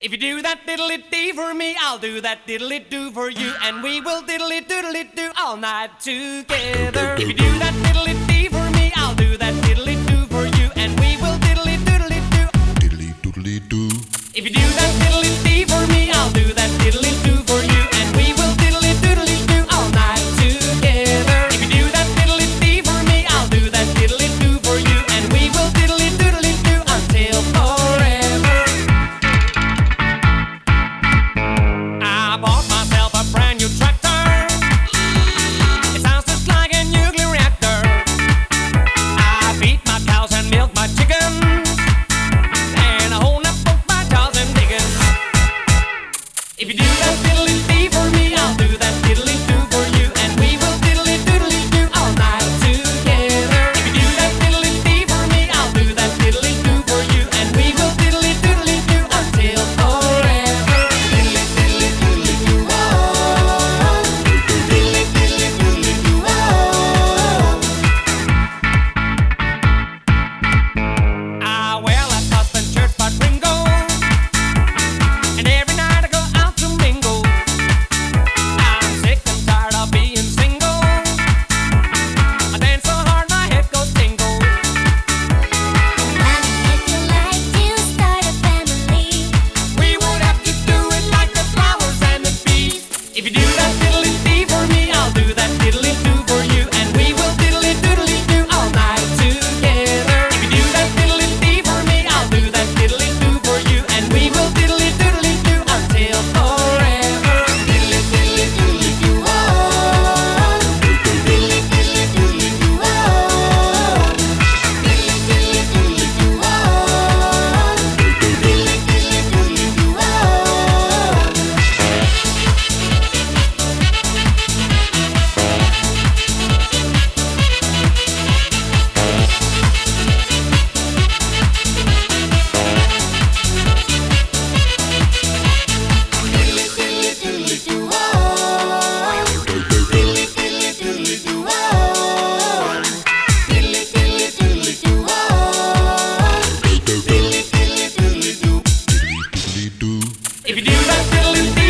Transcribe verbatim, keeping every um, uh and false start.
If you do that diddly-dee for me, I'll do that diddly-do for you, and we will diddly-doodly-do all night together. If you do that diddly-dee for me, I'll do that diddly-do for you, and we will diddly-doodly-do. Diddly-doodly-do. If you do that diddly-dee for me, I'll do that diddly-do for you, and we will diddly-doodly-do all night together. If you do that diddly-dee for me, I'll do that diddly-do for you, and we will diddly-doodly-do until forever. I bought myself a brand new tractor. It sounds just like a nuclear reactor. I feed my cows and milk my chickens, and I own a book by Charles M. Dickens. If you do that diddly-dee for me, I'll do that diddly-do for you, and we will diddly-doodly-do all night together. If you do that diddly-dee for me, I'll do that diddly-do for you, and we will diddly-doodly-do until forever. Diddly-diddly-doodly-do, oh. Diddly-diddly-doodly-do, oh. Ah, well, I fussed in church about Ringo, and every night I go out to mingle. I'm sick and tired of being single. I dance so hard my head goes tingle. If you like to start a family, We would have to do it like the flowers and the bees. If you do that diddly-dee for me, I'll do that diddly-do for you, and we will diddly-doodly-do all night together. If you do that diddly-dee for me, I'll do that diddly-do for you, and we will diddly-doodly-do until forever. Diddly-diddly-doodly-do, oh. Diddly-diddly-doodly-do, oh. Diddly-diddly-doodly-do, oh. Diddly-diddly-doodly-do, oh. Diddly-diddly-doodly-do, oh. Diddly-diddly-doodly-do, oh. Diddly-diddly-doodly-do, oh. Diddly-diddly-doodly-do. Diddly-doodly-do. If you do that diddly-dee